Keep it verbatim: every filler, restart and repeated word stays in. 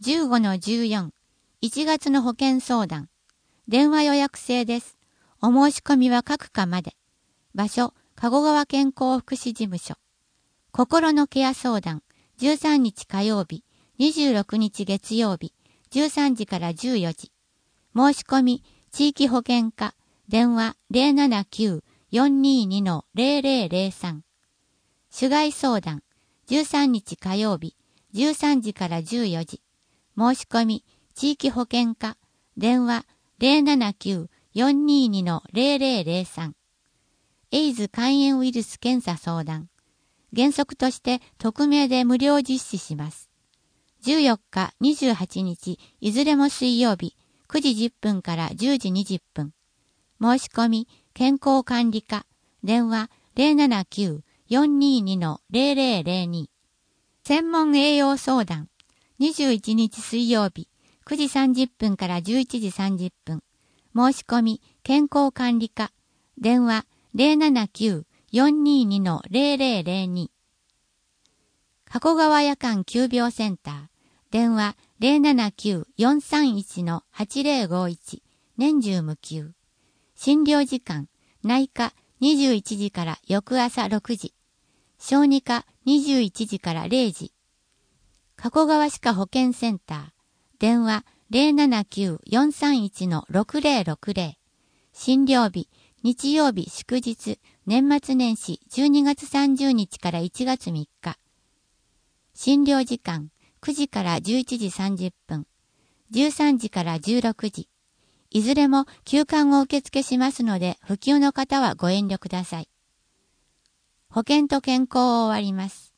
じゅうごのじゅうよん、いちがつの保険相談。電話予約制です。お申し込みは各課まで。場所、加古川健康福祉事務所。心のケア相談、じゅうさんにち火曜日、にじゅうろくにち月曜日、じゅうさんじからじゅうよじ。申し込み、地域保険課、電話 ゼロななきゅう よんにーに ゼロゼロゼロさん。主害相談、じゅうさんにち火曜日、じゅうさんじからじゅうよじ。申し込み、地域保険課、電話 ゼロななきゅう よんにーに ゼロゼロゼロさん。エイズ肝炎ウイルス検査相談。原則として匿名で無料実施します。じゅうよっか、にじゅうはちにち、いずれも水曜日、くじじゅっぷんからじゅうじにじゅっぷん。申し込み、健康管理課、電話 ゼロななきゅう よんにーに ゼロゼロゼロに。専門栄養相談。にじゅういちにち水曜日、くじさんじゅっぷんからじゅういちじさんじゅっぷん。申し込み、健康管理課、電話 ゼロななきゅう よんにーに ゼロゼロゼロに。加古川夜間急病センター、電話 ゼロななきゅう よんさんいち はちゼロごいち、年中無休。診療時間、内科にじゅういちじから翌朝ろくじ、小児科にじゅういちじかられいじ。加古川歯科保健センター、電話 ゼロななきゅう よんさんいち ろくゼロろくゼロ。診療日、日曜日祝日、年末年始じゅうにがつさんじゅうにちからいちがつみっか。診療時間、くじからじゅういちじさんじゅっぷん、じゅうさんじからじゅうろくじ。いずれも休館を受付しますので、不急の方はご遠慮ください。保険と健康を終わります。